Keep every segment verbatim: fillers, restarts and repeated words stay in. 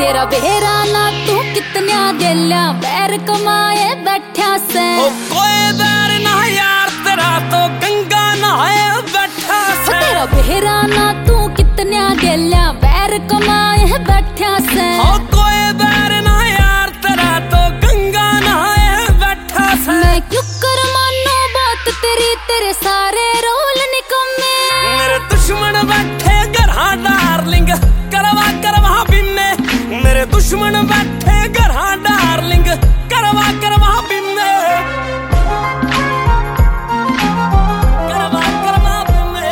तेरा बेहरा ना तू कितन्या गेल्या बैर कमाए बैठा से। ओ कोई बैर ना यार तेरा तो गंगा नहाए बैठा से। तेरा बेहरा ना तू कितन्या गेल्या बैर कमाए बैठा से। ओ कोई बैर ना यार तेरा तो गंगा नहाए बैठा से। मैं क्यों कर मानू बात तेरी तेरे सारे रोल निकम्मे। मेरे दुश्मन बैठे घरा डार्लिंग करवा करवा बिन्ने। मेरे दुश्मन बैठे घरा डार्लिंग करवा करवा बिन्ने। करवा करवा बिन्ने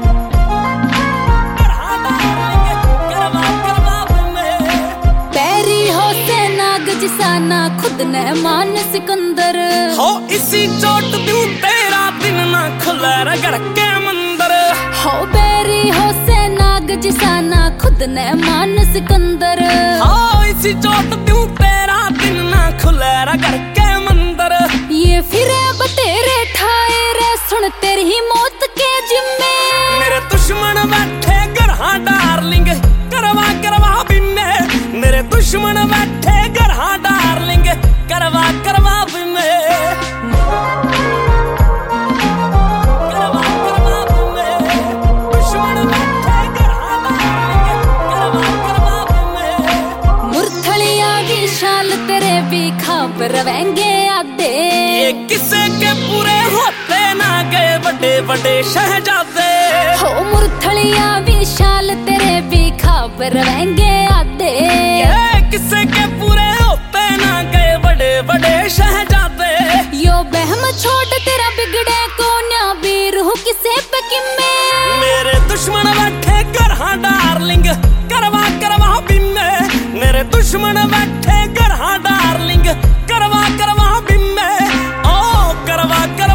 घरा डार्लिंग करवा करवा बिन्ने। पैरी हो से नाग जिसाना खुद ने मान सिकंदर। हो इसी चोट दूं तेरा दिन ना खुले रगड़ के मंदिर। हो बैरी हो से नाग जिसाना खुद ने मान सिकंदर। हो इसी चोट दूं तेरा दिन ना खुले रगड़ के मंदिर। ये फिरे बतेरे ठाए रे सुन तेरी ही मौत के जिम्मे। मेरे दुश्मन बैठे घरा डार्लिंग करवा करवा बिन्ने। मेरे दुश्मन बैठे घरा डार्लिंग करवा करवा बिन्ने। रवेंगे आधे ये किसे के पूरे होते ना गए बड़े बड़े शहजादे। हो मुरथलिया विशाल तेरे भी खाब रवेंगे आधे। ये किसे के पूरे होते ना गए बड़े बड़े शहजादे। यो बहम छोड़ तेरा बिगड़े को न्या भी रूह किसे पे किम्मे। मेरे दुश्मन बैठे घरा डार्लिंग करवा करवा बिन्ने। मेरे दुश्मन बैठे घरा डार्लिंग करवा करवा बिन्ने। ओ करवा कर